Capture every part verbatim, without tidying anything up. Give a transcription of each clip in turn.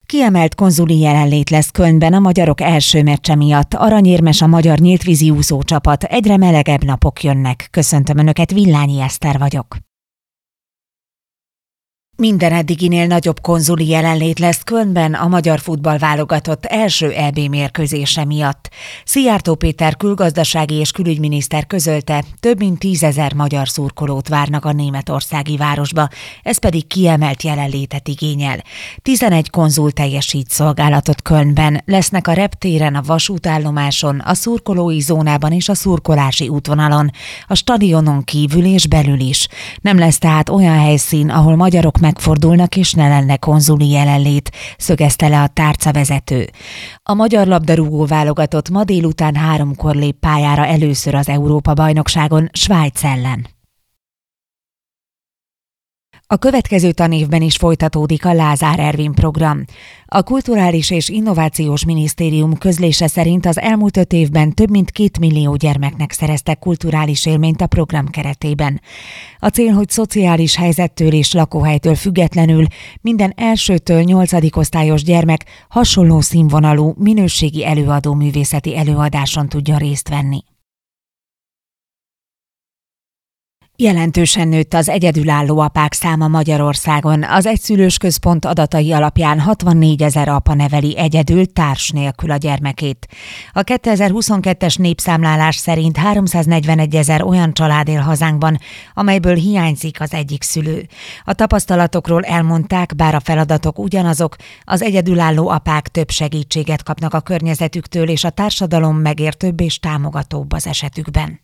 Kiemelt konzuli jelenlét lesz Kölnben a magyarok első meccse miatt. Aranyérmes a magyar nyíltvízi úszócsapat. Egyre melegebb napok jönnek. Köszöntöm Önöket, Villányi Eszter vagyok. Minden eddiginél nagyobb konzuli jelenlét lesz Kölnben a magyar futballválogatott első é bé mérkőzése miatt. Szijjártó Péter külgazdasági és külügyminiszter közölte, több mint tízezer magyar szurkolót várnak a németországi városba, ez pedig kiemelt jelenlétet igényel. tizenegy konzul teljesít szolgálatot Kölnben, lesznek a reptéren, a vasútállomáson, a szurkolói zónában és a szurkolási útvonalon, a stadionon kívül és belül is. Nem lesz tehát olyan helyszín, ahol magyarok megfordulnak és ne lenne konzuli jelenlét, szögezte le a tárcavezető. A magyar labdarúgó válogatott ma délután háromkor lép pályára először az Európa-bajnokságon Svájc ellen. A következő tanévben is folytatódik a Lázár Ervin program. A Kulturális és Innovációs Minisztérium közlése szerint az elmúlt öt évben több mint két millió gyermeknek szereztek kulturális élményt a program keretében. A cél, hogy szociális helyzettől és lakóhelytől függetlenül minden elsőtől nyolcadik osztályos gyermek hasonló színvonalú, minőségi előadó művészeti előadáson tudjon részt venni. Jelentősen nőtt az egyedülálló apák száma Magyarországon. Az Egyszülős Központ adatai alapján hatvannégyezer apa neveli egyedül társ nélkül a gyermekét. A kétezer-huszonkettes népszámlálás szerint háromszáznegyvenegyezer olyan család él hazánkban, amelyből hiányzik az egyik szülő. A tapasztalatokról elmondták, bár a feladatok ugyanazok, az egyedülálló apák több segítséget kapnak a környezetüktől, és a társadalom megértőbb és támogatóbb az esetükben.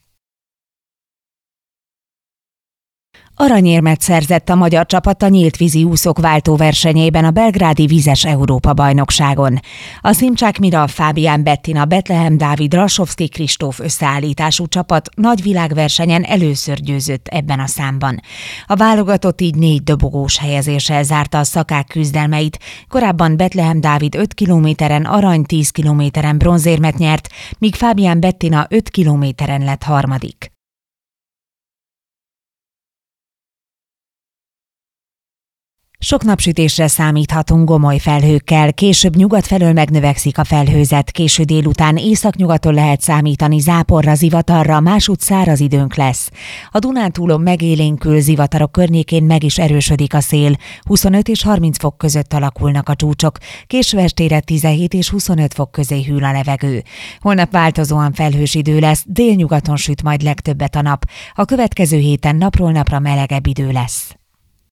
Aranyérmet szerzett a magyar csapat a nyíltvízi úszók váltóversenyében a belgrádi vizes Európa-bajnokságon. A Szimcsák Mira, Fábián Bettina, Betlehem Dávid, Rasovszky Kristóf összeállítású csapat nagy világversenyen először győzött ebben a számban. A válogatott így négy dobogós helyezéssel zárta a szakák küzdelmeit, korábban Betlehem Dávid öt kilométeren arany, tíz kilométeren bronzérmet nyert, míg Fábián Bettina öt kilométeren lett harmadik. Sok napsütésre számíthatunk gomoly felhőkkel, később nyugat felől megnövekszik a felhőzet, késő délután északnyugaton lehet számítani záporra, zivatarra, másútt száraz időnk lesz. A Dunántúlon megélénkül, zivatarok környékén meg is erősödik a szél, huszonöt és harminc fok között alakulnak a csúcsok, késő estére tizenhét és huszonöt fok közé hűl a levegő. Holnap változóan felhős idő lesz, délnyugaton süt majd legtöbbet a nap, a következő héten napról napra melegebb idő lesz.